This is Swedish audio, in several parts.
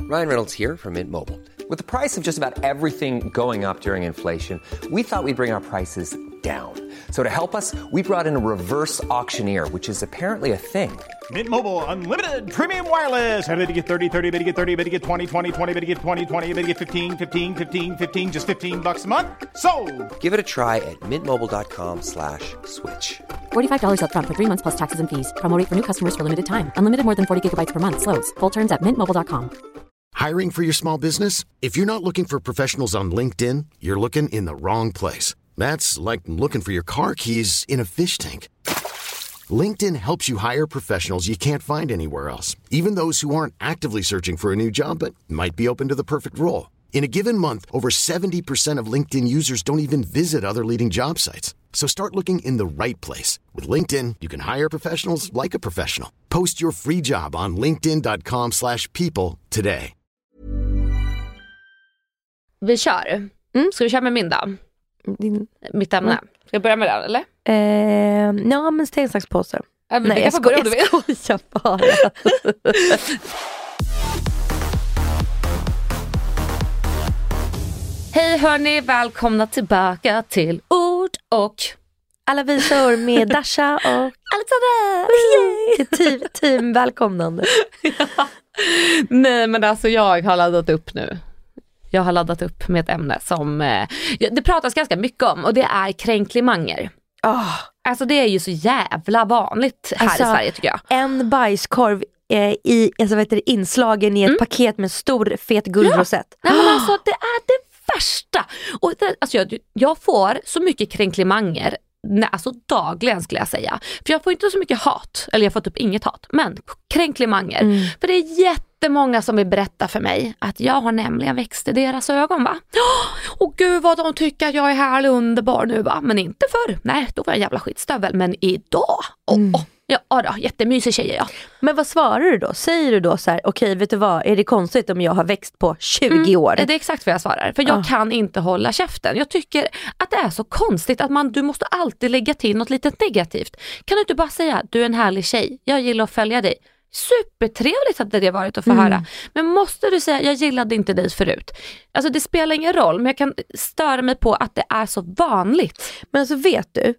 Ryan Reynolds here from Mint Mobile. With the price of just about everything going up during inflation, we thought we'd bring our prices down. So to help us, we brought in a reverse auctioneer, which is apparently a thing. Mint Mobile Unlimited Premium Wireless. How to get 30, 30, bit to get 30, bit to get 20, 20, 20, bit to get 20, 20, bit to get 15, 15, 15, 15, just $15 a month? Sold! Give it a try at mintmobile.com/switch. $45 up front for 3 months plus taxes and fees. Promo rate for new customers for limited time. Unlimited more than 40 gigabytes per month. Slows full terms at mintmobile.com. Hiring for your small business? If you're not looking for professionals on LinkedIn, you're looking in the wrong place. That's like looking for your car keys in a fish tank. LinkedIn helps you hire professionals you can't find anywhere else, even those who aren't actively searching for a new job but might be open to the perfect role. In a given month, over 70% of LinkedIn users don't even visit other leading job sites. So start looking in the right place. With LinkedIn, you can hire professionals like a professional. Post your free job on linkedin.com/people today. Vi kör. Ska vi köra med min då? Mitt ämne. Ska jag börja med den, eller? Ja, men sten, sax, påse. Nej, jag får börja om du vill. Jag skojar bara. Hej hörni, välkomna tillbaka till Ord och alla visor med Dasha och Alexandra. Team välkomnande. Ja. Nej, men alltså jag har laddat upp nu. Jag har laddat upp med ett ämne som det pratas ganska mycket om, och det är kränklimanger. Alltså det är ju så jävla vanligt här i Sverige, tycker jag. En bajskorv i inslagen i ett paket med stor fet guldrosett. Nej, men alltså det är det värsta. Och alltså jag får så mycket kränklimanger, alltså dagligen skulle jag säga. För jag får inte så mycket hat, eller jag får typ inget hat, men kränklimanger. För det är jättemånga som vill berätta för mig att jag har nämligen växt i deras ögon, va? Och gud vad de tycker att jag är härlig och underbar nu, va? Men inte förr. Nej, då var jag en jävla skitstövel. Men idag, ja då, jättemysig tjejer, ja. Men vad svarar du då? Säger du då så här, okej, vet du vad, är det konstigt om jag har växt på 20 år? Det är exakt vad jag svarar. För jag kan inte hålla käften. Jag tycker att det är så konstigt att du måste alltid lägga till något lite negativt. Kan du inte bara säga, du är en härlig tjej, jag gillar att följa dig. Supertrevligt att det varit att få höra. Men måste du säga, jag gillade inte dig förut. Alltså det spelar ingen roll, men jag kan störa mig på att det är så vanligt. Men alltså vet du,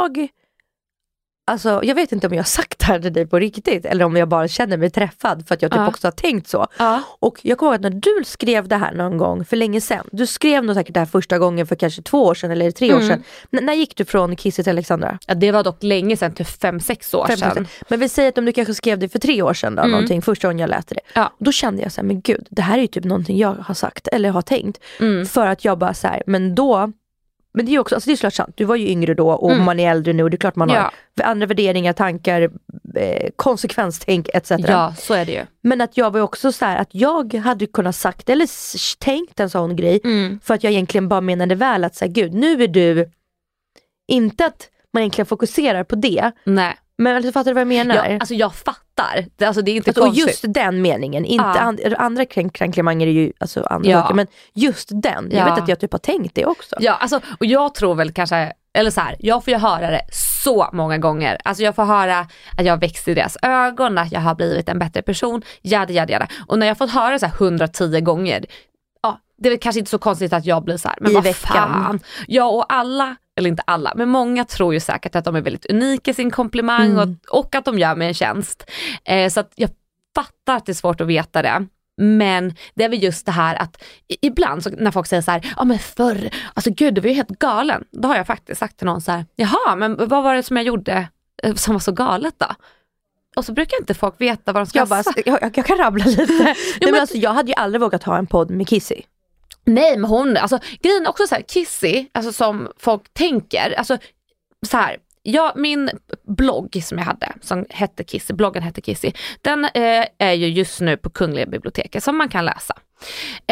jag vet inte om jag har sagt det här till dig på riktigt, eller om jag bara känner mig träffad för att jag typ också har tänkt så. Och jag kommer ihåg att när du skrev det här någon gång för länge sedan, du skrev nog säkert det här första gången för kanske 2 år sedan eller 3 år sedan. När gick du från Kissy till Alexandra? Ja, det var dock länge sedan, till 5-6 år sedan. Men vi säger att om du kanske skrev det för 3 år sedan då, någonting, första gången jag läste det. Då kände jag så här, men gud, det här är ju typ någonting jag har sagt eller har tänkt. För att jag bara så här, men det är ju också, alltså det är klart sant, du var ju yngre då och man är äldre nu, och det är klart man har andra värderingar, tankar, konsekvenstänk etc. Ja, så är det ju. Men att jag var också så här, att jag hade kunnat sagt eller tänkt en sån grej för att jag egentligen bara menade väl att säga, gud, nu är du inte att man egentligen fokuserar på det. Nej. Men alltså, fattar du vad jag menar? Ja, alltså jag fattar. Alltså det är inte alltså, konstigt. Och just den meningen, inte andra kränklimanger är ju alltså andra saker, men just den. Jag vet att jag typ har tänkt det också. Ja, alltså, och jag tror väl kanske, eller så här, jag får ju höra det så många gånger. Alltså jag får höra att jag har växt i deras ögon, att jag har blivit en bättre person, jada. Och när jag fått höra det så här 110 gånger, det är väl kanske inte så konstigt att jag blir så här, men vad fan. Ja, och alla, eller inte alla, men många tror ju säkert att de är väldigt unika i sin komplimang och att de gör mig en tjänst. Så att jag fattar att det är svårt att veta det. Men det är väl just det här att ibland så när folk säger så här, men förr, alltså gud, du var ju helt galen. Då har jag faktiskt sagt till någon så här, jaha, men vad var det som jag gjorde som var så galet då? Och så brukar inte folk veta vad de ska säga. Jag kan rabbla lite. Men alltså, jag hade ju aldrig vågat ha en podd med Kissy. Nej, men hon, alltså grejen är också så här, Kissy, alltså som folk tänker, alltså så här, min blogg som jag hade, som hette Kissy, bloggen hette Kissy, den är ju just nu på Kungliga biblioteket som man kan läsa.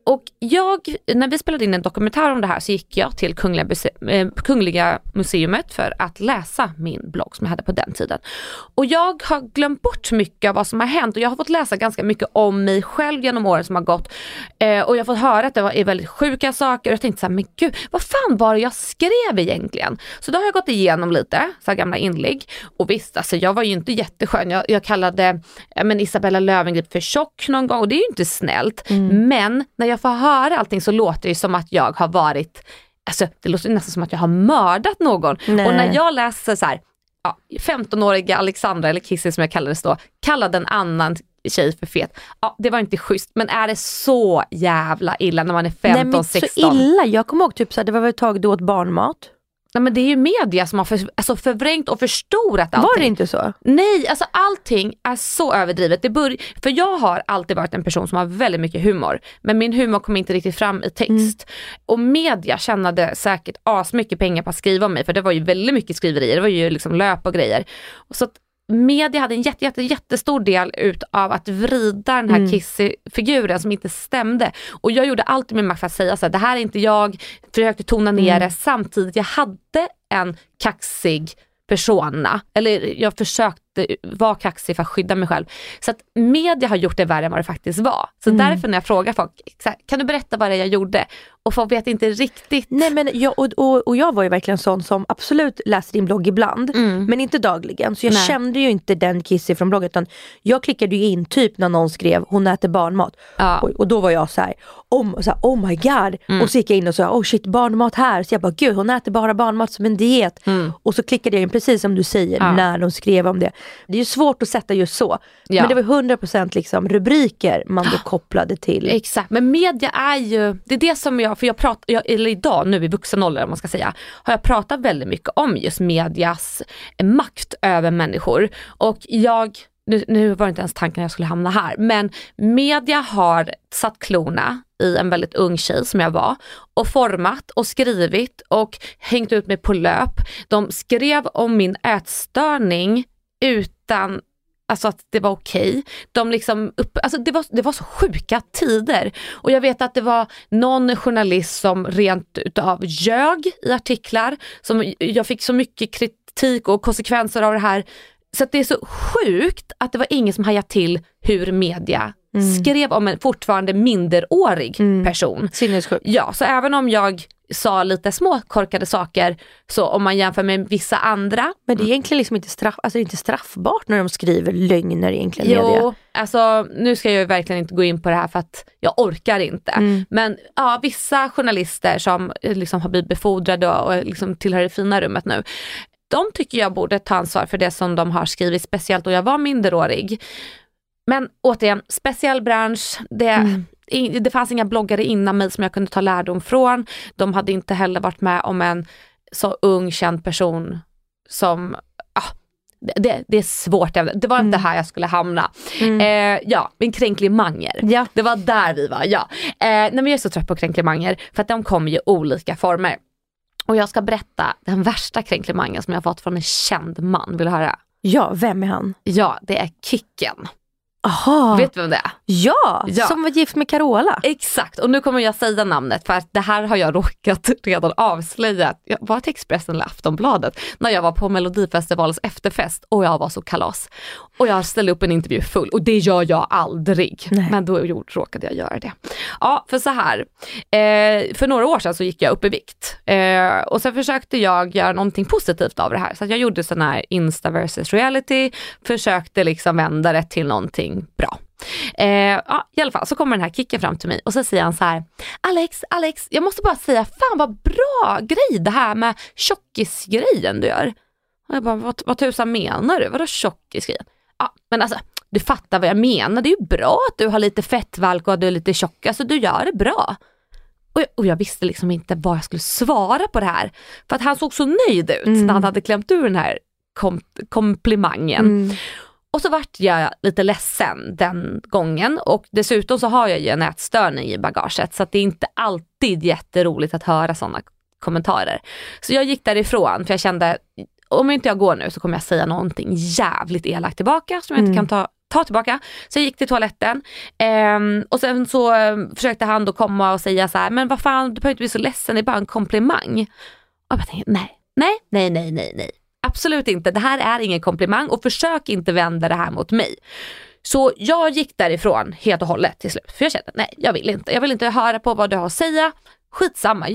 Och när vi spelade in en dokumentär om det här så gick jag till Kungliga Museumet för att läsa min blogg som jag hade på den tiden. Och jag har glömt bort mycket av vad som har hänt och jag har fått läsa ganska mycket om mig själv genom åren som har gått. Och jag har fått höra att det är väldigt sjuka saker och jag tänkte så här, men gud, vad fan var det jag skrev egentligen? Så då har jag gått igenom lite så här gamla inlägg och visst, alltså jag var ju inte jätteskön. Jag kallade Isabella Löwengrip för tjock någon gång och det är ju inte snällt. Men när jag får höra allting så låter det ju som att jag har varit, alltså det låter nästan som att jag har mördat någon. Nej. Och när jag läser så här, 15-åriga Alexandra eller Kissy som jag kallades då, kallade en annan tjej för fet. Ja, det var inte schysst, men är det så jävla illa när man är 15-16? Nej, men så illa. Jag kommer ihåg typ så här, det var väl ett tag du åt barnmat. Nej, men det är ju media som har förvrängt och förstorat allting. Var det inte så? Nej, alltså allting är så överdrivet. För jag har alltid varit en person som har väldigt mycket humor. Men min humor kom inte riktigt fram i text. Och media tjänade säkert asmycket pengar på att skriva om mig. För det var ju väldigt mycket skriverier. Det var ju liksom löp och grejer. Och så att media hade en jättestor del av att vrida den här Kissy-figuren som inte stämde. Och jag gjorde allt i min makt för att säga så här, det här är inte jag, försökte tona ner det samtidigt. Jag hade en kaxig persona, eller jag försökte vara kaxig för att skydda mig själv. Så att media har gjort det värre än vad det faktiskt var. Så därför när jag frågar folk, så här, kan du berätta vad det är jag gjorde? Och folk vet inte riktigt. Nej, men jag var ju verkligen sån som absolut läste din blogg ibland, men inte dagligen. Så jag kände ju inte den Kissy från bloggen, utan jag klickade ju in typ när någon skrev hon äter barnmat. Ja. Och då var jag så här, oh my god. Och så gick jag in och sa, oh shit, barnmat här. Så jag bara, gud, hon äter bara barnmat som en diet. Och så klickade jag in precis som du säger när de skrev om det. Det är ju svårt att sätta just så. Ja. Men det var 100% liksom rubriker man då kopplade till. Exakt, men media är ju, det är det som jag eller idag nu i vuxen ålder om man ska säga, har jag pratat väldigt mycket om just medias makt över människor. Och nu var det inte ens tanken att jag skulle hamna här, men media har satt klorna i en väldigt ung tjej som jag var och format och skrivit och hängt ut mig på löp. De skrev om min ätstörning utan alltså att det var okej. De liksom det var så sjuka tider. Och jag vet att det var någon journalist som rent utav ljög i artiklar. Som jag fick så mycket kritik och konsekvenser av det här. Så att det är så sjukt att det var ingen som hajade till hur media skrev om en fortfarande minderårig person. Sinnessjukt. Ja, så även om jag sa lite små korkade saker, så om man jämför med vissa andra. Men det är egentligen liksom inte straffbart när de skriver lögner egentligen. Media. Jo, alltså nu ska jag ju verkligen inte gå in på det här för att jag orkar inte. Men ja, vissa journalister som liksom har blivit befordrade och liksom tillhör det fina rummet nu, de tycker jag borde ta ansvar för det som de har skrivit, speciellt då jag var minderårig. Men återigen, speciell bransch, det fanns inga bloggare innan mig som jag kunde ta lärdom från. De hade inte heller varit med om en så ung känd person som det är svårt. Det var inte här jag skulle hamna. En kränklimanger. Ja. Det var där vi var. Ja. Nej, men jag är så trött på kränklimanger för att de kommer ju olika former. Och jag ska berätta den värsta kränklimangen som jag har fått från en känd man. Vill du höra? Ja, vem är han? Ja, det är Kicken. Aha. Vet du vem det är? Ja, som var gift med Carola. Exakt, och nu kommer jag säga namnet för att det här har jag råkat redan avslöja. Jag var till Expressen eller Aftonbladet när jag var på Melodifestivalens efterfest och jag var så kalas. Och jag ställde upp en intervju full och det gör jag aldrig. Nej. Men då råkade jag göra det. Ja, för så här. För några år sedan så gick jag upp i vikt. Och sen försökte jag göra någonting positivt av det här. Så att jag gjorde sån här Insta versus reality. Försökte liksom vända det till någonting bra. I alla fall så kommer den här Kicken fram till mig och så säger han så här: Alex, jag måste bara säga, fan vad bra grej det här med tjockisgrejen du gör. Och jag bara, vad tusan menar du? Vadå tjockisgrejen? Ja, men alltså, du fattar vad jag menar. Det är ju bra att du har lite fettvalk och att du är lite tjock. Alltså du gör det bra. Och jag visste liksom inte vad jag skulle svara på det här. För att han såg så nöjd ut när han hade klämt ur den här komplimangen. Och så vart jag lite ledsen den gången. Och dessutom så har jag ju en ätstörning i bagaget. Så att det är inte alltid jätteroligt att höra sådana kommentarer. Så jag gick därifrån för jag kände, om inte jag går nu så kommer jag säga någonting jävligt elakt tillbaka som jag inte kan ta ta tillbaka. Så jag gick till toaletten och sen så försökte han då komma och säga så här, men vad fan, du behöver inte bli så ledsen, det är bara en komplimang. Och jag tänkte, nej. Absolut inte, det här är ingen komplimang och försök inte vända det här mot mig. Så jag gick därifrån helt och hållet till slut. För jag kände, nej, jag vill inte höra på vad du har att säga. Skitsamma,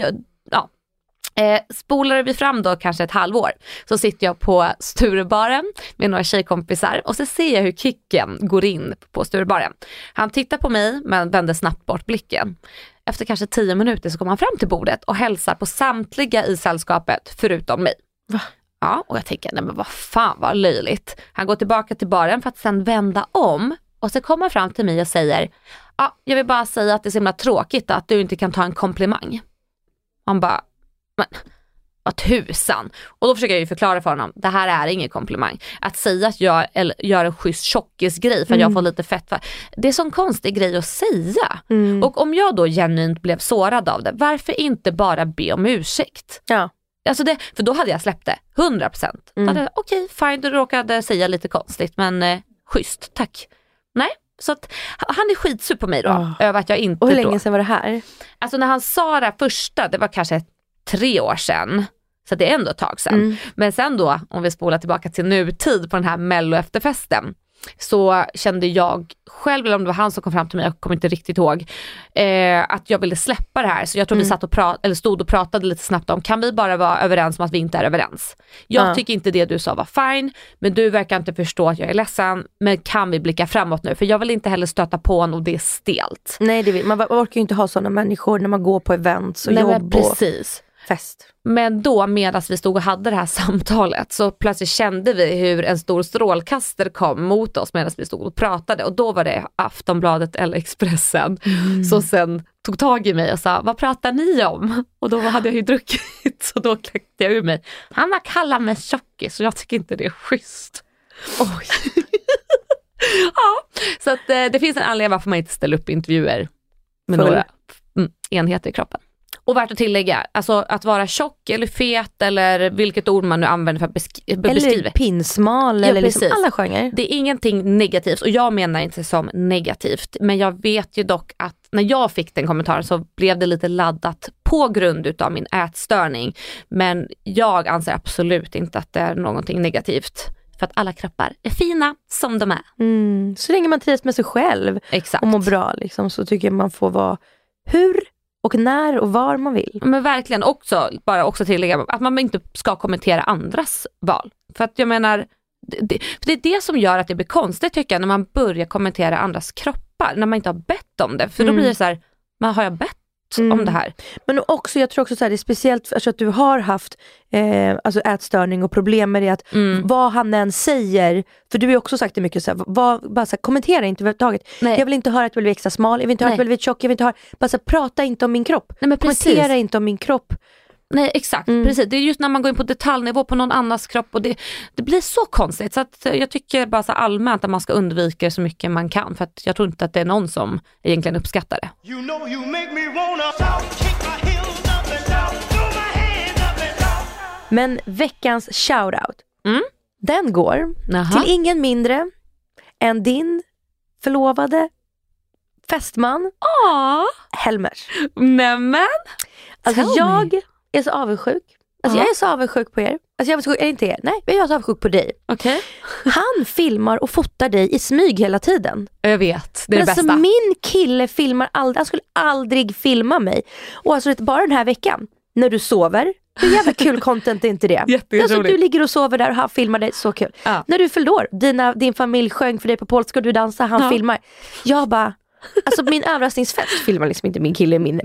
spolar vi fram då kanske ett halvår, så sitter jag på Sturebaren med några tjejkompisar och så ser jag hur Kicken går in på Sturebaren. Han tittar på mig men vänder snabbt bort blicken. Efter kanske 10 minuter så kommer han fram till bordet och hälsar på samtliga i sällskapet förutom mig. Va? Ja, och jag tänker, nej men vad fan, vad löjligt. Han går tillbaka till baren för att sen vända om och så kommer han fram till mig och säger, jag vill bara säga att det är så himla tråkigt att du inte kan ta en komplimang. Han bara, men vad tusan. Och då försöker jag ju förklara för honom, det här är ingen komplimang. Att säga att jag gör en schysst tjockisgrej för att jag får lite fett, det är sån konstig grej att säga. Och om jag då genuint blev sårad av det, varför inte bara be om ursäkt? Ja. Alltså för då hade jag släppt det 100%. Okej, fine, du råkade säga lite konstigt, men schysst, tack. Nej, så att han är skitsur på mig då över att jag inte. Och hur länge sedan var det här? Alltså när han sa det första, det var kanske 3 år sedan. Så det är ändå ett tag sedan. Men sen då, om vi spolar tillbaka till nutid på den här Mello efterfesten, så kände jag själv, eller om det var han som kom fram till mig, jag kommer inte riktigt ihåg, att jag ville släppa det här. Så jag tror vi satt och stod och pratade lite snabbt om, kan vi bara vara överens om att vi inte är överens? Jag tycker inte det du sa var fine, men du verkar inte förstå att jag är ledsen, men kan vi blicka framåt nu? För jag vill inte heller stöta på honom och det är stelt. Nej, man orkar ju inte ha sådana människor när man går på events och jobb och fest. Men då, medan vi stod och hade det här samtalet, så plötsligt kände vi hur en stor strålkastare kom mot oss medan vi stod och pratade. Och då var det Aftonbladet eller Expressen som sen tog tag i mig och sa, vad pratar ni om? Och då hade jag ju druckit, så då kläckte jag ur mig. Han har kallat mig tjockis, så jag tycker inte det är schysst. Oj. Ja, så att det finns en anledning varför man inte ställer upp intervjuer med några enheter i kroppen. Och värt att tillägga, alltså att vara tjock eller fet eller vilket ord man nu använder för att beskriva. Eller pinsmal eller liksom alla genrer. Det är ingenting negativt och jag menar inte som negativt. Men jag vet ju dock att när jag fick den kommentaren så blev det lite laddat på grund utav min ätstörning. Men jag anser absolut inte att det är någonting negativt. För att alla kroppar är fina som de är. Så länge man trivs med sig själv och mår bra liksom, så tycker jag man får vara och när och var man vill. Men verkligen också tillägga att man inte ska kommentera andras val. För att jag menar, det är det som gör att det blir konstigt tycker jag, när man börjar kommentera andras kroppar. När man inte har bett om det. För då blir det så här, men har jag bett om det här? Men också, jag tror också så här, det är speciellt alltså att du har haft alltså ätstörning och problem med det att vad han än säger, för du har ju också sagt det mycket så här, bara så här, kommentera inte överhuvudtaget. Jag vill inte höra att du vill bli extra smal, jag vill inte höra att du vill bli tjock, jag vill inte höra, bara så här, prata inte om min kropp. Nej, men kommentera inte om min kropp. Nej, exakt, precis. Det är just när man går in på detaljnivå på någon annans kropp och det blir så konstigt. Så att jag tycker bara så allmänt att man ska undvika så mycket man kan. För att jag tror inte att det är någon som egentligen uppskattar det. Men veckans shoutout, den går till ingen mindre än din förlovade fästman Helmers. Nämen! Alltså jag är så avundsjuk. Alltså jag är så avundsjuk på er. Alltså jag är inte er. Nej, jag är så avundsjuk på dig. Okay. Han filmar och fotar dig i smyg hela tiden. Jag vet, det är det alltså bästa. Min kille filmar aldrig. Han skulle aldrig filma mig. Och alltså bara den här veckan, när du sover, hur jävla kul content är inte det? Alltså du ligger och sover där och han filmar dig, så kul. När du fyllde år, din familj sjöng för dig på polska och du dansar, han filmar. Jag bara, alltså min överraskningsfest filmar liksom inte min kille, min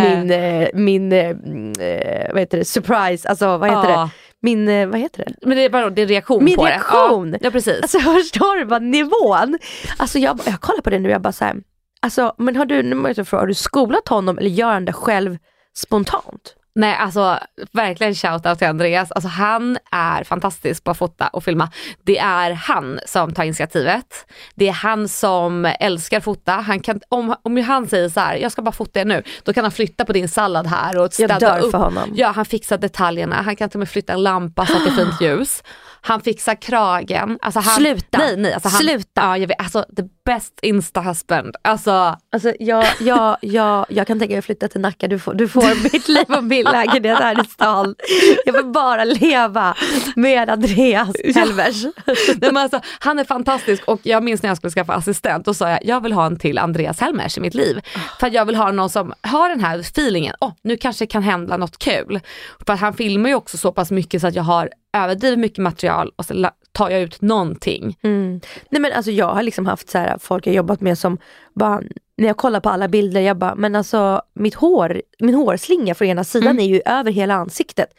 vad heter det, surprise, alltså vad heter det? Vad heter det? Men det är bara din reaktion min på reaktion. Det. Ja, precis. Alltså förstår du vad nivån? Alltså jag kollar på det nu, jag bara så här, alltså men har du skolat honom eller gör han det själv spontant? Nej, alltså verkligen shoutout till Andreas. Alltså han är fantastisk på att fota och filma. Det är han som tar initiativet. Det är han som älskar fota. Han kan, om han säger så här, jag ska bara fota nu, då kan han flytta på din sallad här och städa upp. För honom. Ja, han fixar detaljerna. Han kan till och med flytta en lampa så att det är fint ljus. Han fixar kragen. Alltså sluta. Nej, alltså sluta. Ja, jag vet, alltså the best Insta-husband. Alltså jag kan tänka mig att flytta till Nacka. Du får mitt liv och min lägenhet här i stan. Jag vill bara leva med Andreas Helmers. Nej, men alltså, han är fantastisk och jag minns när jag skulle skaffa assistent och sa jag vill ha en till Andreas Helmers i mitt liv. För att jag vill ha någon som har den här feelingen. Nu kanske kan hända något kul. För att han filmar ju också så pass mycket så att jag har överdrivet mycket material och så tar jag ut någonting. Nej men alltså jag har liksom haft så här, folk jag jobbat med som bara, när jag kollar på alla bilder, jag bara, men alltså min hårslinga från ena sidan är ju över hela ansiktet.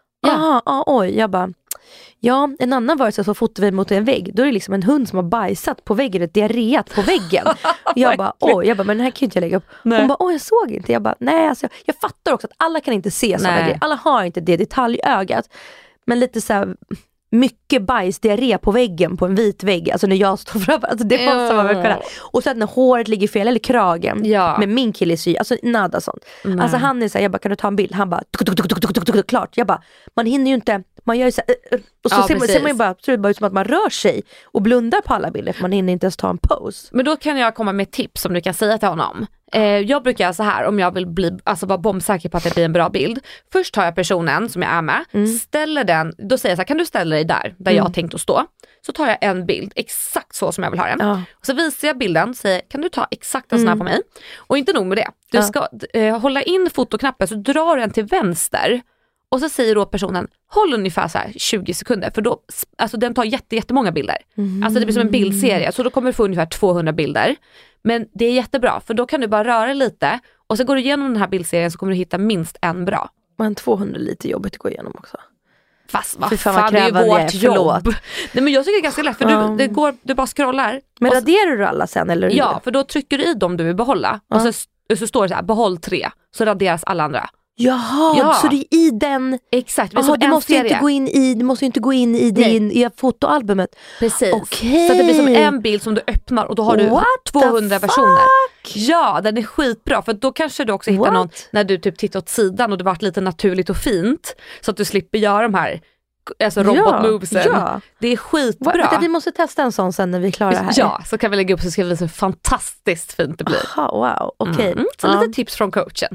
Oj, jag bara, en annan var så fotade vi mot en vägg. Då är det liksom en hund som har bajsat på väggen, ett diarréat på väggen. Jag bara, men den här kan inte jag lägga upp. Nej. Hon bara, jag såg inte. Jag bara, nej alltså, jag fattar också att alla kan inte se sådana grejer. Alla har inte det detaljögat. Men lite så här, mycket bajsdiarré på väggen, på en vit vägg, alltså när jag står framför, alltså det måste man väl kunna. Och så att när håret ligger fel eller kragen, med min kille sy, alltså nada sånt. Alltså han är så här, jag bara, kan du ta en bild? Han bara, klart. Jag bara, man hinner ju inte, man gör ju så här, och så ser man ju bara, så det bara ut som att man rör sig och blundar på alla bilder, för man hinner inte ens ta en pose. Men då kan jag komma med ett tips som du kan säga till honom. Jag brukar göra så här, om jag vill bli, alltså vara bombsäker på att det blir en bra bild. Först tar jag personen som jag är med, ställer den, då säger jag så här, kan du ställa dig där jag har tänkt att stå? Så tar jag en bild, exakt så som jag vill ha den. Och så visar jag bilden, säger, kan du ta exakt en sån här på mig? Och inte nog med det, du ska hålla in fotoknappen, så drar du den till vänster. Och så säger då personen, håll ungefär så här 20 sekunder. För då, alltså den tar jättemånga bilder. Alltså det blir som en bildserie. Så då kommer du få ungefär 200 bilder. Men det är jättebra, för då kan du bara röra lite. Och så går du igenom den här bildserien, så kommer du hitta minst en bra. Men 200 är lite jobbigt att gå igenom också. Fast vad fan, det är ju vårt jobb. Nej, men jag tycker det är ganska lätt, för du bara scrollar. Men raderar du alla sen? Eller? Ja, för då trycker du i dem du vill behålla. Och så står det så här, behåll 3. Så raderas alla andra. Jaha, så det är i den. Exakt, men du måste inte gå in i i fotoalbumet. Precis. Okay. Så det blir som en bild som du öppnar och då har du 200 versioner. Ja, den är skitbra, för då kanske du också hittar någon när du typ tittar åt sidan och det varit lite naturligt och fint, så att du slipper göra de här robotmovesen. Ja. Det är skitbra. Vi måste testa en sån sen när vi är klara här. Ja, så kan vi lägga upp, så ska vi visa hur fantastiskt fint det blir. Wow, okej. Så lite tips från coachen.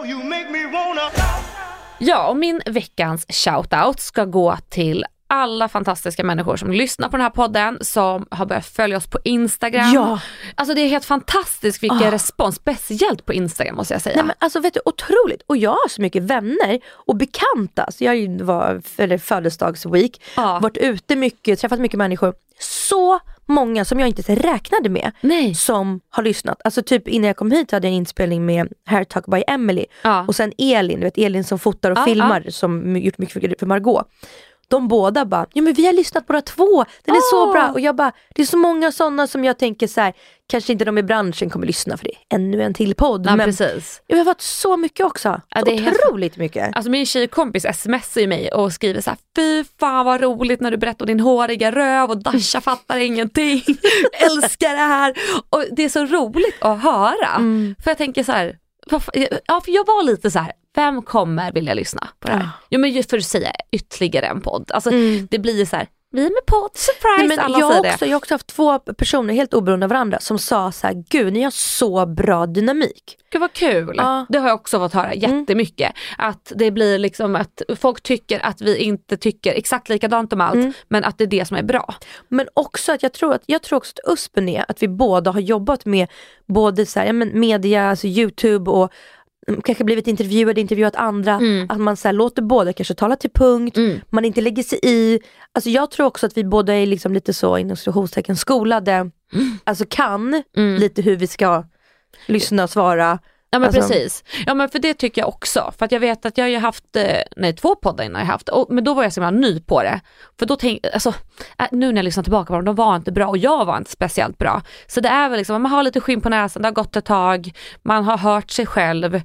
Ja, och min veckans shoutout ska gå till alla fantastiska människor som lyssnar på den här podden, som har börjat följa oss på Instagram. Ja. Alltså det är helt fantastiskt vilken respons, speciellt på Instagram måste jag säga. Nej, men alltså vet du, otroligt. Och jag har så mycket vänner och bekanta. Så jag var födelsedagsweek, varit ute mycket, träffat mycket människor. Så många som jag inte räknade med som har lyssnat. Alltså typ innan jag kom hit hade jag en inspelning med Hair Talk by Emily. Och sen Elin som fotar och filmar, som gjort mycket för Margot. De båda bara, men vi har lyssnat på båda två. Den är så bra. Och jag bara, det är så många sådana som jag tänker så här, kanske inte de i branschen kommer lyssna, för det är ännu en till podd. Ja, men precis. Jag har varit så mycket också. Ja, det är otroligt mycket. Alltså min tjejkompis smsar ju mig och skriver så här, fy fan vad roligt när du berättar din håriga röv och Dasha fattar ingenting. Älskar det här. Och det är så roligt att höra. För jag tänker så här, för jag var lite så här, vem kommer vilja lyssna på det här? Jo, men just för att säga ytterligare en podd. Alltså det blir så här, vi är med podd, surprise. Nej, men alla jag har också haft 2 personer helt oberoende av varandra som sa så här, gud, ni har så bra dynamik. Gud vad kul. Det har jag också fått höra jättemycket. Att det blir liksom att folk tycker att vi inte tycker exakt likadant om allt, men att det är det som är bra. Men också att jag tror också att USPen är att vi båda har jobbat med både så här, media, alltså YouTube, och kanske blivit intervjuat andra, att man så här, låter båda kanske tala till punkt, man inte lägger sig i. Alltså jag tror också att vi båda är liksom lite så inom situationstecken skolade, alltså kan lite hur vi ska lyssna och svara. Ja, men precis. Ja, men för det tycker jag också. För att jag vet att jag har ju haft 2 poddar innan jag haft. Men då var jag så himla ny på det. För då tänkte alltså, nu när jag lyssnar tillbaka på dem, de var inte bra och jag var inte speciellt bra. Så det är väl liksom, man har lite skinn på näsan, det har gått ett tag. Man har hört sig själv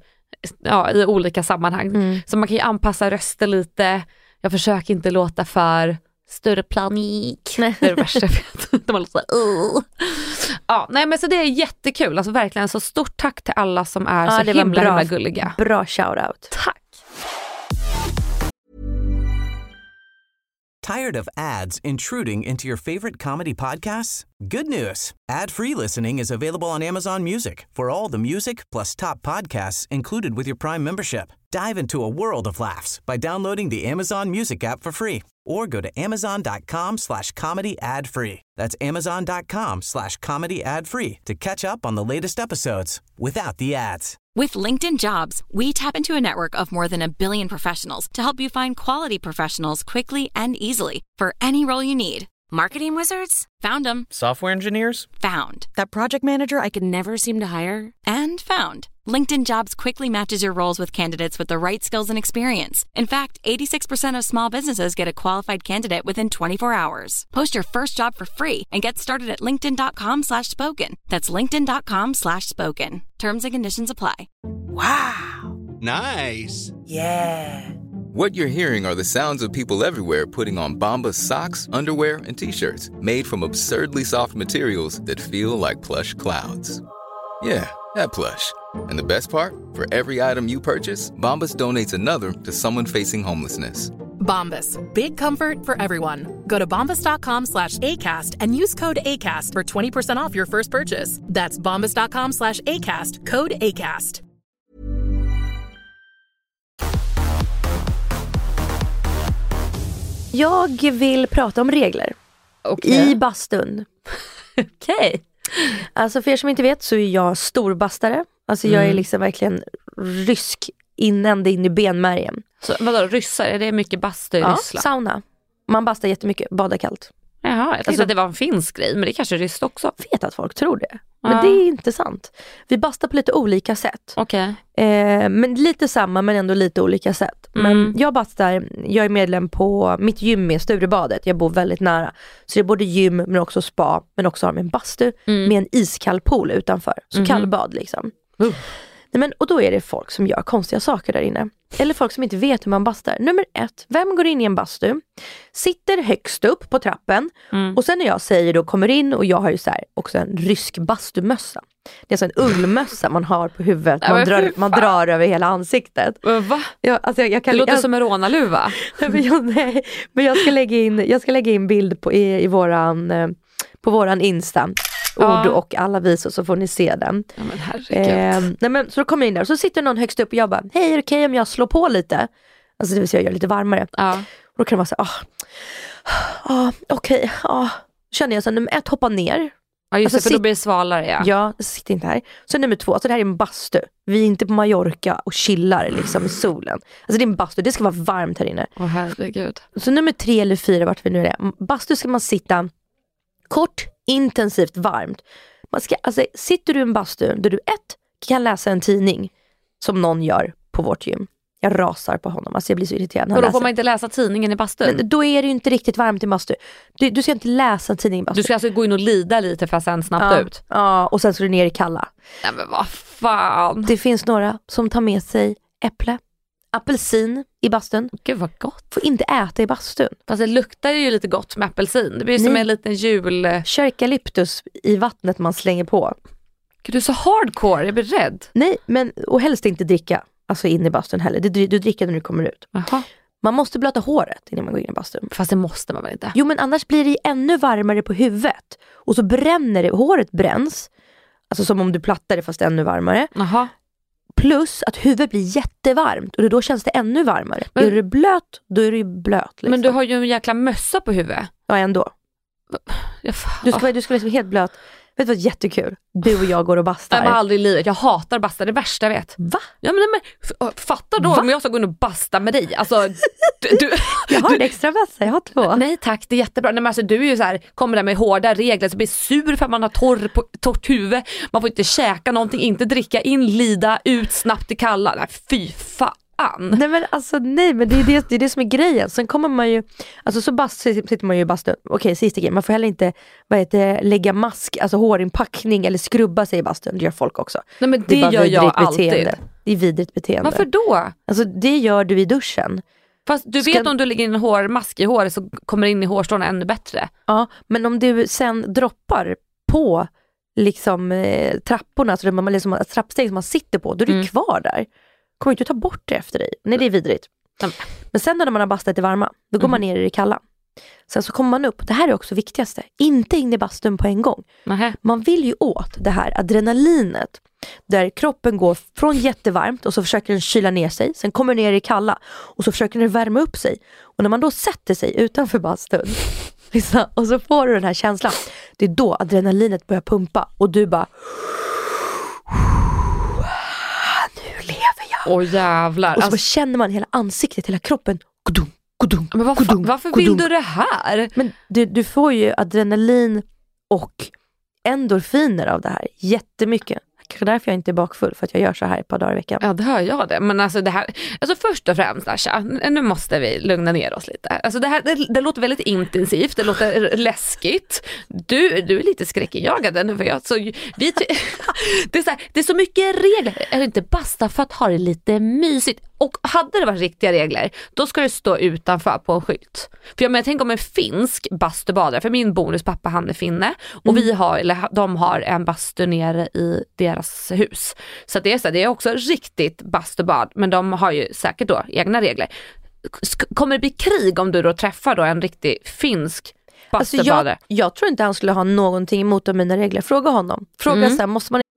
i olika sammanhang. Så man kan ju anpassa röster lite. Jag försöker inte låta för större panik. Nej. Det är det värsta jag vet. De var lite så ja, nej, men så det är jättekul. Alltså verkligen, så stort tack till alla som är så himla gulliga. Bra shoutout. Tack. Tired of ads intruding into your favorite comedy podcasts? Good news. Ad-free listening is available on Amazon Music for all the music plus top podcasts included with your Prime membership. Dive into a world of laughs by downloading the Amazon Music app for free or go to amazon.com/comedy ad-free. That's amazon.com/comedy ad-free to catch up on the latest episodes without the ads. With LinkedIn Jobs, we tap into a network of more than 1 billion professionals to help you find quality professionals quickly and easily for any role you need. Marketing wizards? Found them. Software engineers? Found. That project manager I could never seem to hire? And found. LinkedIn Jobs quickly matches your roles with candidates with the right skills and experience. In fact, 86% of small businesses get a qualified candidate within 24 hours. Post your first job for free and get started at linkedin.com/spoken. That's linkedin.com/spoken. Terms and conditions apply. Wow. Nice. Yeah. What you're hearing are the sounds of people everywhere putting on Bombas socks, underwear, and T-shirts made from absurdly soft materials that feel like plush clouds. Yeah, that plush. And the best part? For every item you purchase, Bombas donates another to someone facing homelessness. Bombas. Big comfort for everyone. Go to bombas.com/ACAST and use code ACAST for 20% off your first purchase. That's bombas.com/ACAST. Code ACAST. Jag vill prata om regler. I bastun. Okej. Alltså för er som inte vet så är jag storbastare. Alltså jag är liksom verkligen rysk ända in i benmärgen. Så vadå, ryssar? Är det mycket bastu i Ryssland? Ja, sauna. Man bastar jättemycket, badar kallt. Jaha, jag tänkte att det var en finsk grej, men det är kanske ryskt också. Jag vet att folk tror det. Men det är inte sant. Vi bastar på lite olika sätt. Okej. Men lite samma, men ändå lite olika sätt. Men jag bastar, jag är medlem på mitt gym med Sturebadet. Jag bor väldigt nära. Så det är både gym, men också spa. Men också har en bastu med en iskall pool utanför. Så kallbad liksom. Nej, men, och då är det folk som gör konstiga saker där inne. Eller folk som inte vet hur man bastar. Nummer 1, vem går in i en bastu? Sitter högst upp på trappen. Och sen när jag säger då kommer in, och jag har ju så här också en rysk bastumössa. Det är så en ullmössa man har på huvudet. Man drar över hela ansiktet. Va? Jag kan, det låter som en rånaluva. Nej, men jag ska lägga in bild på våran Insta. Ord och alla visor, så får ni se den. Ja, men herregud. Så då kommer jag in där och så sitter någon högst upp och jag bara, hej, är det okej om jag slår på lite? Alltså det vill säga jag gör lite varmare. Och då kan man säga, okej. Känner jag så nummer 1, hoppa ner. Ja just det, för då blir det svalare. Ja, sitter inte här. Så nummer 2, alltså det här är en bastu. Vi är inte på Mallorca och chillar liksom i solen. Alltså det är en bastu, det ska vara varmt här inne. Herregud. Så nummer 3 eller 4, vart vi nu är. Bastu ska man sitta kort, intensivt, varmt. Sitter du i en bastu där du kan läsa en tidning som någon gör på vårt gym. Jag rasar på honom, alltså jag blir så irriterad. Och då får man inte läsa tidningen i bastun? Men då är det ju inte riktigt varmt i bastu. Du ska inte läsa tidningen i bastu. Du ska alltså gå in och lida lite för att sen snabbt ut? Ja, och sen ska du ner i kalla. Ja, men vad fan. Det finns några som tar med sig äpple, apelsin i bastun. Gud vad gott. Får inte äta i bastun. Fast det luktar ju lite gott med apelsin. Det blir som en liten jul... Kör eukalyptus i vattnet man slänger på. Gud, du är så hardcore, jag blir rädd. Nej, men och helst inte dricka. Alltså in i bastun heller. Du dricker när du kommer ut. Aha. Man måste blöta håret innan man går in i bastun. Fast det måste man väl inte? Jo, men annars blir det ännu varmare på huvudet. Och så bränner det. Håret bränns. Alltså som om du plattar det fast ännu varmare. Aha. Plus att huvudet blir jättevarmt. Och då känns det ännu varmare. Men, är du blöt, då är du blöt. Liksom. Men du har ju en jäkla mössa på huvudet. Ja, ändå. Du ska liksom helt blöt. Vet du vad, jättekul. Du och jag går och bastar. Jag har aldrig i livet. Jag hatar basta, det värsta jag vet. Va? Ja, men fatta då om jag ska gå in och basta med dig. Alltså, jag har en extra bassa, jag har 2. Nej tack, det är jättebra. Nej, men alltså, du är ju så här, kommer där med hårda regler så blir sur för att man har torrt huvud. Man får inte käka någonting, inte dricka in, lida ut snabbt i kalla. Nej, fy fan. Nej men det är det som är grejen. Sen kommer man ju, alltså så sitter man ju i bastun. Okej, sista grejen, man får heller inte lägga mask, alltså hårinpackning eller skrubba sig i bastun. Det gör folk också. Nej, men det gör jag alltid. Det är vidrigt beteende. Varför då? Alltså det gör du i duschen. Fast du vet om du lägger in en hårmask i håret så kommer det in i hårstråna ännu bättre. Ja, men om du sen droppar på liksom trapporna, så det är liksom trappsteg som man sitter på, då är du kvar där. Kommer inte ta bort det efter dig. Nej, det är vidrigt. Men sen när man har bastat i varma, då går man ner i det kalla. Sen så kommer man upp, det här är också viktigaste, inte in i bastun på en gång. Man vill ju åt det här adrenalinet där kroppen går från jättevarmt och så försöker den kyla ner sig, sen kommer ner i kalla och så försöker den värma upp sig. Och när man då sätter sig utanför bastun och så får du den här känslan, det är då adrenalinet börjar pumpa och du bara nu lever jag. Åh jävlar. Och så känner man hela ansiktet, hela kroppen. Men varför vill du det här? Men du får ju adrenalin och endorfiner av det här. Jättemycket. Kanske därför jag inte är bakfull, för att jag gör så här ett par dagar i veckan. Ja, det hör jag det. Men alltså det här, alltså först och främst Asha, nu måste vi lugna ner oss lite. Alltså det låter väldigt intensivt, det låter läskigt. Du är lite skräckinjagad nu, för jag så det är så här, det är så mycket regler. Är det inte basta för att ha det lite mysigt? Och hade det varit riktiga regler, då ska det stå utanför på en skylt. För jag tänker om en finsk bastubadare, för min bonuspappa han är finne och de har en bastu nere i deras hus. Så det är också riktigt bastubad, men de har ju säkert då egna regler. Kommer det bli krig om du då träffar då en riktig finsk bastubadare? Alltså jag tror inte han skulle ha någonting emot mina regler. Fråga honom. Fråga så här, måste man...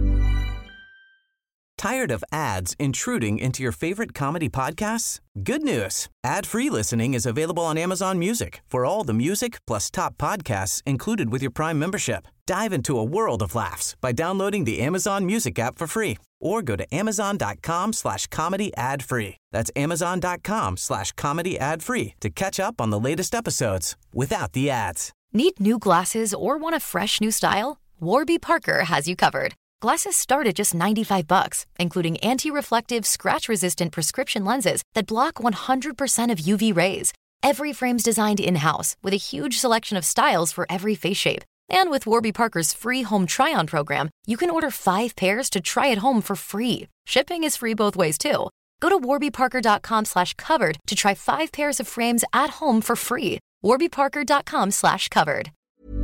Tired of ads intruding into your favorite comedy podcasts? Good news. Ad-free listening is available on Amazon Music for all the music plus top podcasts included with your Prime membership. Dive into a world of laughs by downloading the Amazon Music app for free or go to amazon.com/comedy ad-free. That's amazon.com/comedy ad-free to catch up on the latest episodes without the ads. Need new glasses or want a fresh new style? Warby Parker has you covered. Glasses start at just $95, including anti-reflective, scratch-resistant prescription lenses that block 100% of UV rays. Every frame's designed in-house with a huge selection of styles for every face shape. And with Warby Parker's free home try-on program, you can order 5 pairs to try at home for free. Shipping is free both ways too. Go to warbyparker.com/covered to try 5 pairs of frames at home for free. warbyparker.com/covered.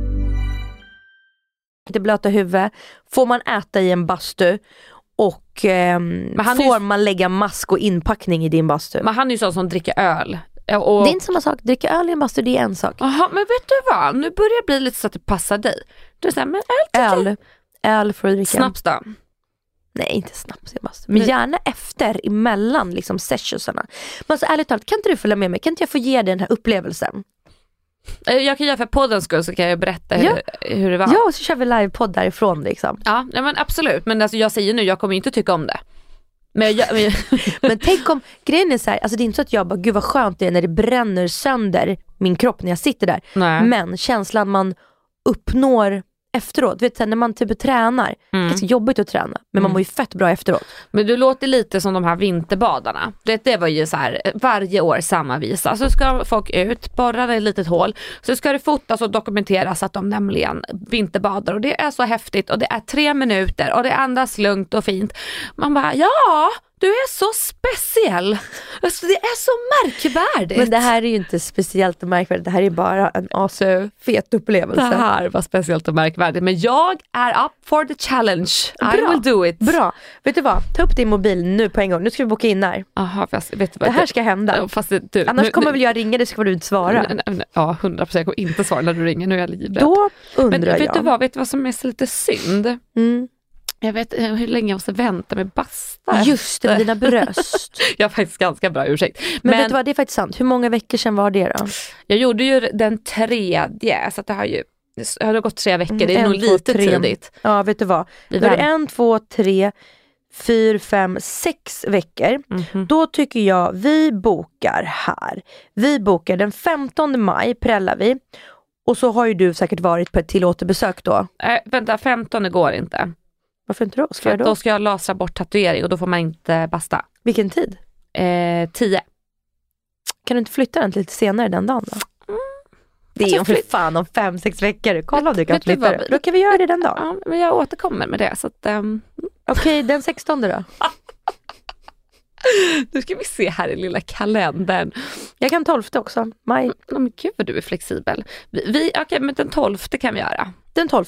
Det blöta huvud, får man äta i en bastu och får man lägga mask och inpackning i din bastu. Men han är ju sån som dricker öl. Och... Det är inte samma sak, dricka öl i en bastu, det är en sak. Jaha, men vet du vad? Nu börjar det bli lite så att det passar dig. Du är såhär, men öl för att dricka. Snaps då? Nej, inte snaps i bastu. Men gärna efter, emellan liksom sessionsarna. Men så ärligt talat, kan inte du följa med mig? Kan inte jag få ge dig den här upplevelsen? Jag kan göra för poddens skull, så kan jag berätta hur det var. Ja, så kör vi livepodd därifrån liksom. Ja, men absolut. Men alltså, jag säger nu, jag kommer inte tycka om det. Men tänk om, grejen är så här, alltså det är inte så att jag bara, gud vad skönt det är när det bränner sönder min kropp när jag sitter där. Nej. Men känslan man uppnår efteråt, vet du, när man typ tränar, det är ganska jobbigt att träna, men man mår ju fett bra efteråt. Men du låter lite som de här vinterbadarna. Det var ju så här, varje år samma visa. Så ska folk ut, borra i ett litet hål, så ska det fotas och dokumenteras att de nämligen vinterbadar, och det är så häftigt, och det är 3 minuter och det andas lugnt och fint. Man bara, ja, du är så speciell. Alltså, det är så märkvärdigt. Men det här är ju inte speciellt och märkvärdigt. Det här är bara en fet upplevelse. Det här var speciellt och märkvärdigt. Men jag är up for the challenge. Bra. I will do it. Bra. Vet du vad? Ta upp din mobil nu på en gång. Nu ska vi boka in här. Aha, vet du vad? Det här ska hända. Fast annars kommer väl jag ringa, det ska du inte svara. Ja, 100%. Jag kommer inte svara när du ringer. Nu är jag livrädd. Då undrar men, vet du vad som är så lite synd? Jag vet hur länge jag måste vänta med basta. Just det, dina bröst. Jag har faktiskt ganska bra ursäkt. Men vet du vad, det är faktiskt sant. Hur många veckor sedan var det då? Jag gjorde ju den 3:e, så att det har gått 3 veckor. Det är nog lite tidigt. Ja, vet du vad. Då är det 1, 2, 3, 4, 5, 6 veckor. Då tycker jag vi bokar här. Vi bokar den 15 maj, prällar vi. Och så har ju du säkert varit på ett till återbesök då. Vänta, 15 går inte. Varför inte då? Då ska jag lasra bort tatuering och då får man inte basta. Vilken tid? 10. Kan du inte flytta den till lite senare den dagen då? Det är för fan om 5-6 veckor. Kolla om du kan flytta det. Då kan vi göra det den dagen. Ja, men jag återkommer med det. Så att, Okej, den 16 då? Nu ska vi se här i lilla kalendern. Jag kan 12 också. Maj. Men gud vad du är flexibel. Okej, men den 12 kan vi göra. Den 12?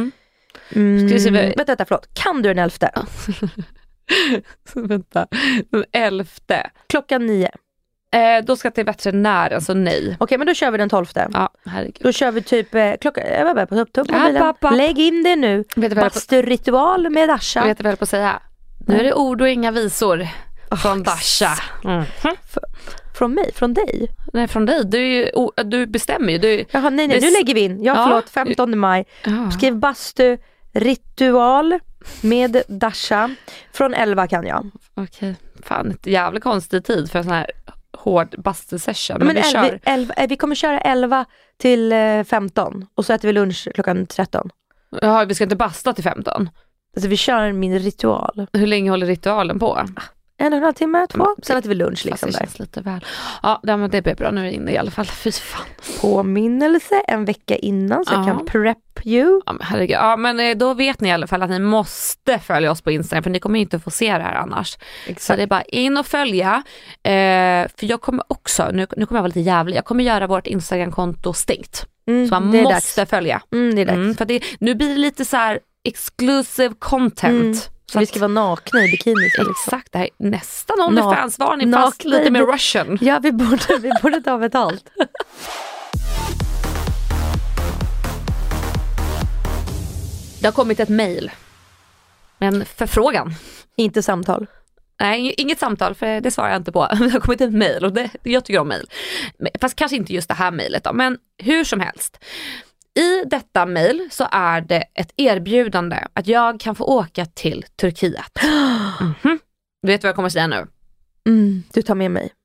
Vänta, förlåt. Kan du den 11? Vänta, den 11. Klockan 9. Då ska till veterinär, alltså nej. Okej, men då kör vi den 12:e. Ja, herregud. Då kör vi typ klockan, jag var bara på mobilen. Lägg in det nu. Basturritual med Dasha. Vet du vad jag på att säga? Nu är det ord och inga visor från Dasha. Från mig? Från dig? Nej, från dig. Du bestämmer ju. Jaha, nej, nu lägger vi in. Förlåt, 15 maj. Skriv basturitual med Dasha. Från 11 kan jag. Okej. Fan, ett jävla konstig tid för en sån här hård bastusession. Men vi kommer köra 11 till 15 och så äter vi lunch klockan 13. Ja, vi ska inte basta till 15. Alltså vi kör min ritual. Hur länge håller ritualen på? 1,5 timme, 2. Sen äter vi lunch liksom där. Lite väl. Ja, men det blir bra. Nu är det inne i alla fall. Fy fan. Påminnelse en vecka innan så jag kan prep you. Ja, men herregud. Ja, men då vet ni i alla fall att ni måste följa oss på Instagram, för ni kommer inte få se det här annars. Exakt. Så det är bara in och följa. För jag kommer också, nu kommer jag vara lite jävlig, jag kommer göra vårt Instagram-konto stängt. Så man måste följa. Det är dags. För nu blir det lite så här exclusive content. Så vi ska vara nakna i bikini. Exakt, det här är nästan OnlyFans var ni fast lite mer Russian. Ja, vi borde ta betalt. Det har kommit ett mejl. En förfrågan. Inte samtal. Nej, inget samtal, för det svarar jag inte på. Det har kommit ett mejl och jag tycker om mejl. Fast kanske inte just det här mejlet då, men hur som helst. I detta mejl så är det ett erbjudande att jag kan få åka till Turkiet. Du vet vad jag kommer säga nu? Du tar med mig.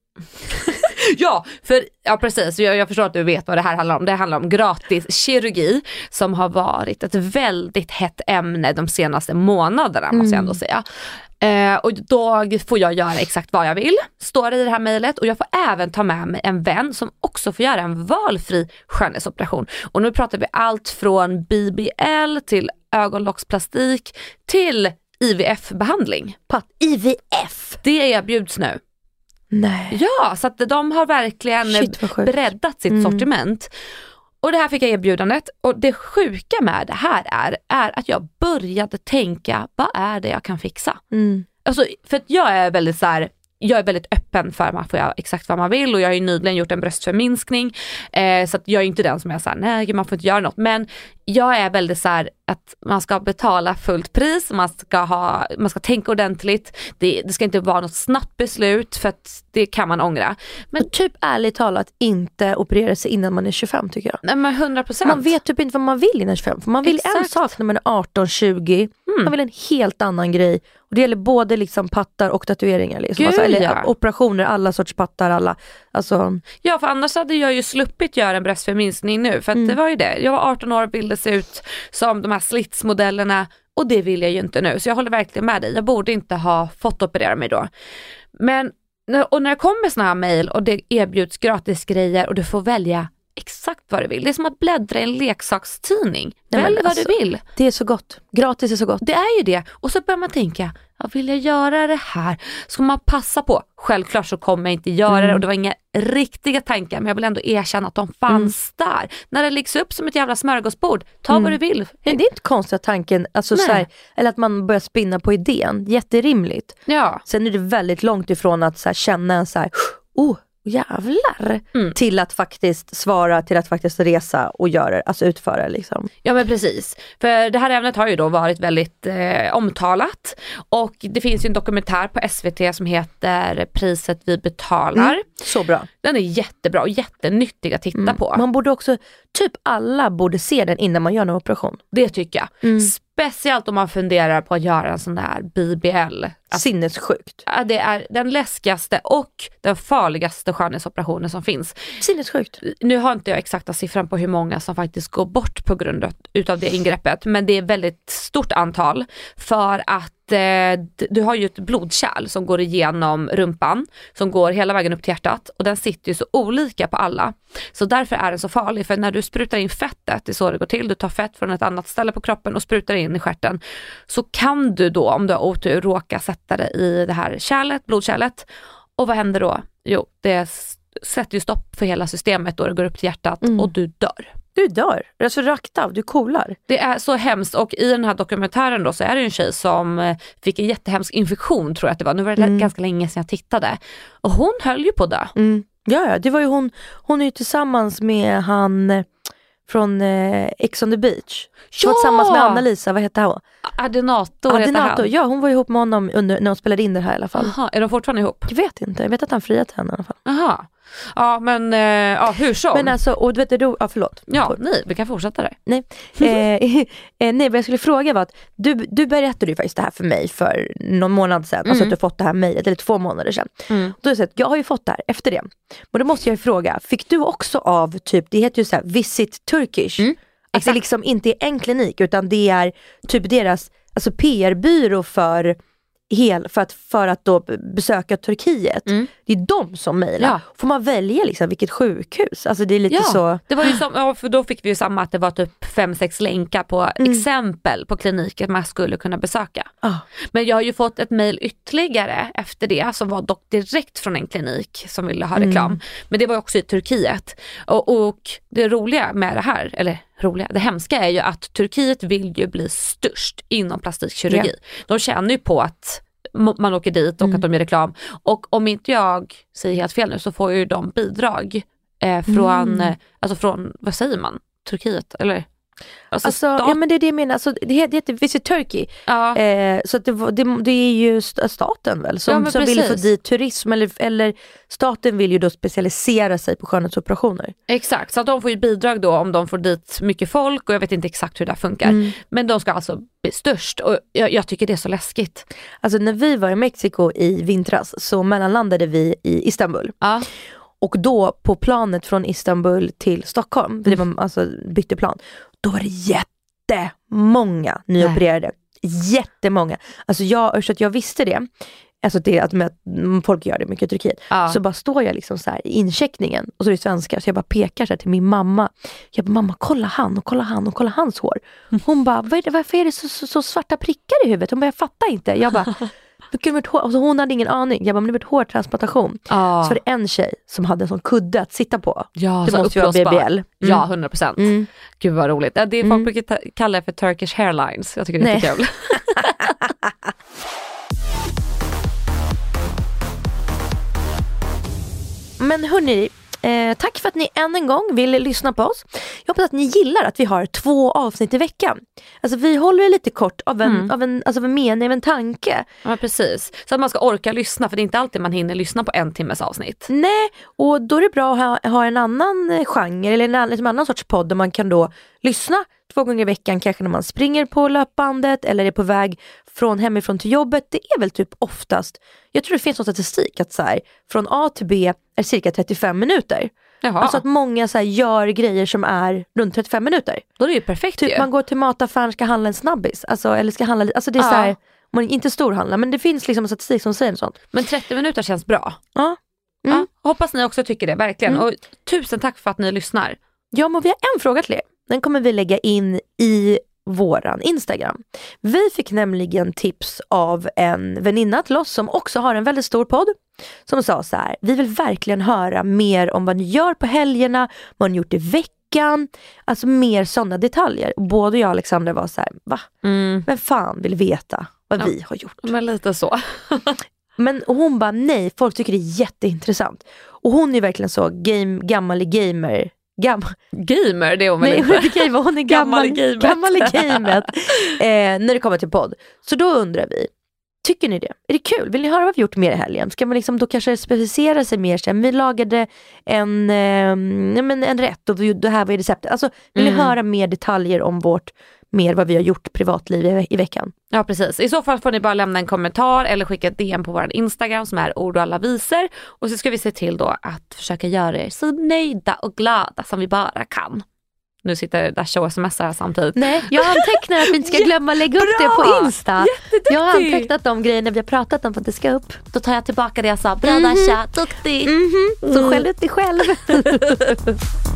Ja, precis. Jag förstår att du vet vad det här handlar om. Det handlar om gratis kirurgi som har varit ett väldigt hett ämne de senaste månaderna, måste jag ändå säga. Och då får jag göra exakt vad jag vill, står det i det här mejlet, och jag får även ta med mig en vän som också får göra en valfri skönhetsoperation. Och nu pratar vi allt från BBL till ögonlocksplastik till IVF-behandling. IVF? Det erbjuds nu. Nej. Ja, så att de har verkligen breddat sitt sortiment. Och det här fick jag erbjudandet. Och det sjuka med det här är att jag började tänka, vad är det jag kan fixa? Alltså, för att jag är väldigt öppen för att man får göra exakt vad man vill, och jag har ju nyligen gjort en bröstförminskning, så att jag är inte den som är så här, nej man får inte göra något, men jag är väldigt så här att man ska betala fullt pris, man ska tänka ordentligt, det ska inte vara något snabbt beslut, för att det kan man ångra. Men och typ ärligt talat inte operera sig innan man är 25 tycker jag. Nej, men 100%. Man vet typ inte vad man vill innan 25, för man vill en sak när man är 18-20, man vill en helt annan grej. Och det gäller både liksom pattar och tatueringar liksom. Operationer, alla sorts pattar, alla. Alltså. Ja, för annars hade jag ju sluppit göra en bröstförminskning nu, för att det var ju det. Jag var 18 år och ville se ut som de här slitsmodellerna, och det vill jag ju inte nu. Så jag håller verkligen med dig. Jag borde inte ha fått operera mig då. Men när det kommer såna här mejl och det erbjuds gratis grejer och du får välja exakt vad du vill. Det är som att bläddra i en leksakstidning. Välj vad du vill. Det är så gott. Gratis är så gott. Det är ju det. Och så börjar man tänka, vill jag göra det här? Ska man passa på? Självklart så kommer jag inte göra det, och det var inga riktiga tankar, men jag vill ändå erkänna att de fanns där. När det läggs upp som ett jävla smörgåsbord, ta vad du vill. Det är inte konstigt tanken, alltså så här, eller att man börjar spinna på idén. Jätterimligt. Ja. Sen är det väldigt långt ifrån att så här, känna en så här, jävlar, till att faktiskt svara, till att faktiskt resa och göra, alltså utföra liksom. Ja, men precis. För det här ämnet har ju då varit väldigt omtalat, och det finns ju en dokumentär på SVT som heter Priset vi betalar. Så bra. Den är jättebra och jättenyttig att titta på. Man borde också, typ alla borde se den innan man gör en operation. Det tycker jag. Speciellt om man funderar på att göra en sån där BBL. Sinnessjukt. Ja, det är den läskigaste och den farligaste skönhetsoperationen som finns. Sinnessjukt. Nu har inte jag exakta siffran på hur många som faktiskt går bort på grund utav det ingreppet, men det är väldigt stort antal, för att du har ju ett blodkärl som går igenom rumpan, som går hela vägen upp till hjärtat, och den sitter ju så olika på alla. Så därför är den så farlig, för när du sprutar in fettet, det är så det går till, du tar fett från ett annat ställe på kroppen och sprutar in i stjärten, så kan du då, om du har otur, råka sätta det i det här kärlet, blodkärlet. Och vad händer då? Jo, det sätter ju stopp för hela systemet, då det går upp till hjärtat och du dör. Du dör. Alltså rakt av, du coolar. Det är så hemskt. Och i den här dokumentären då så är det en tjej som fick en jättehemsk infektion, tror jag att det var. Nu var det ganska länge sedan jag tittade. Och hon höll ju på det. Ja, det var ju hon är ju tillsammans med han från Ex on the Beach. Ja! Tillsammans med Anna-Lisa, vad heter hon? Adenato. Ja, hon var ihop med honom när hon spelade in det här i alla fall. Aha, är de fortfarande ihop? Jag vet inte, jag vet att han friat henne i alla fall. Aha. Ja, men hur så? Men alltså, och du vet du, förlåt. Ja, nej, vi kan fortsätta där. Nej, nej, vad jag skulle fråga var att du berättade ju faktiskt det här för mig för någon månad sedan. Alltså att du fått det här mejlet, eller 2 månader sedan. Då har jag sagt, jag har ju fått det här efter det. Men då måste jag ju fråga, fick du också av typ, det heter ju så här Visit Turkish. Att det liksom inte är en klinik, utan det är typ deras alltså PR-byrå för att då besöka Turkiet. Det är de som mejlar. Ja. Får man välja liksom vilket sjukhus? Alltså det är lite så. Det var ju för då fick vi ju samma att det var typ 5-6 länkar på exempel på kliniker man skulle kunna besöka. Men jag har ju fått ett mejl ytterligare efter det som var dock direkt från en klinik som ville ha reklam. Men det var också i Turkiet. Och det roliga med det här, eller det hemska är ju att Turkiet vill ju bli störst inom plastikkirurgi. De känner ju på att man åker dit och att de gör reklam. Och om inte jag säger helt fel nu så får ju de bidrag från, vad säger man? Turkiet, eller? Alltså ja, men det är det jag menar. Alltså, det heter Visit Turkey. Så att det är ju staten väl som vill få dit turism, eller staten vill ju då specialisera sig på skönhetsoperationer. Exakt, så att de får ju bidrag då om de får dit mycket folk, och jag vet inte exakt hur det funkar. Men de ska alltså bli störst, och jag tycker det är så läskigt. Alltså när vi var i Mexiko i vintras så mellanlandade vi i Istanbul. Och då på planet från Istanbul till Stockholm, för det var alltså bytte plan, då var det jättemånga nyopererade. Jättemånga. Alltså jag visste det. Alltså det att folk gör det mycket i Turkiet. Så bara står jag liksom så här i incheckningen, och så är det svenskar, så jag bara pekar så här till min mamma. Jag bara, mamma, kolla han och kolla han och kolla hans hår. Hon bara, varför är det så svarta prickar i huvudet? Hon bara, jag fattar inte. Jag bara, alltså hon hade ingen aning. Jag bara, men det var ett hårtransplantation. Så var det en tjej som hade en sån kudde att sitta på. Ja, det måste ju vara BBL. Ja, 100%. Gud vad roligt. Det är folk brukar kalla det för Turkish Hairlines. Jag tycker det är kul. Men hörni, tack för att ni än en gång vill lyssna på oss. Jag hoppas att ni gillar att vi har 2 avsnitt i veckan. Alltså vi håller det lite kort av en mening, av en tanke. Ja, precis. Så att man ska orka lyssna, för det är inte alltid man hinner lyssna på 1 timmes avsnitt. Nej, och då är det bra att ha en annan genre eller en annan sorts podd där man kan då lyssna 2 gånger i veckan, kanske när man springer på löpbandet eller är på väg hemifrån till jobbet. Det är väl typ oftast, jag tror det finns någon statistik att så här, från A till B är cirka 35 minuter. Jaha. Alltså att många så här, gör grejer som är runt 35 minuter. Då är det ju perfekt. Typ man går till mataffären, ska handla en snabbis. Alltså, eller ska handla, alltså det är så här, man inte storhandla, men det finns liksom en statistik som säger sånt. Men 30 minuter känns bra. Ja. Ja, hoppas ni också tycker det, verkligen. Och tusen tack för att ni lyssnar. Ja, men vi har en fråga till er. Den kommer vi lägga in i våran Instagram. Vi fick nämligen tips av en väninna till oss som också har en väldigt stor podd, som sa så här: vi vill verkligen höra mer om vad ni gör på helgerna, vad ni gjort i veckan, alltså mer sådana detaljer. Och både jag och Alexandra var så här, va? Men fan vill veta vad vi har gjort. Men lite så. Men hon bara, nej, folk tycker det är jätteintressant. Och hon är verkligen så gammal gamer. Gamer, det är hon väl inte? Nej, hon är gammal i gamet. När det kommer till podd. Så då undrar vi, tycker ni det? Är det kul? Vill ni höra vad vi gjort mer i helgen? Ska man liksom då kanske specificera sig mer sen? Vi lagade en rätt och det här var receptet. Alltså, vill ni höra mer detaljer om mer vad vi har gjort privatliv i veckan? Ja, precis. I så fall får ni bara lämna en kommentar eller skicka ett DM på vår Instagram som är ord och alla visor. Och så ska vi se till då att försöka göra er så nöjda och glada som vi bara kan. Nu sitter Dasha och smsar här samtidigt. Nej, jag antecknar att vi inte ska glömma lägga upp det på Insta. Jag har antecknat de grejerna vi har pratat om för att det ska upp. Då tar jag tillbaka det jag sa. Bra Dasha, duktig. Så skäll ut dig själv.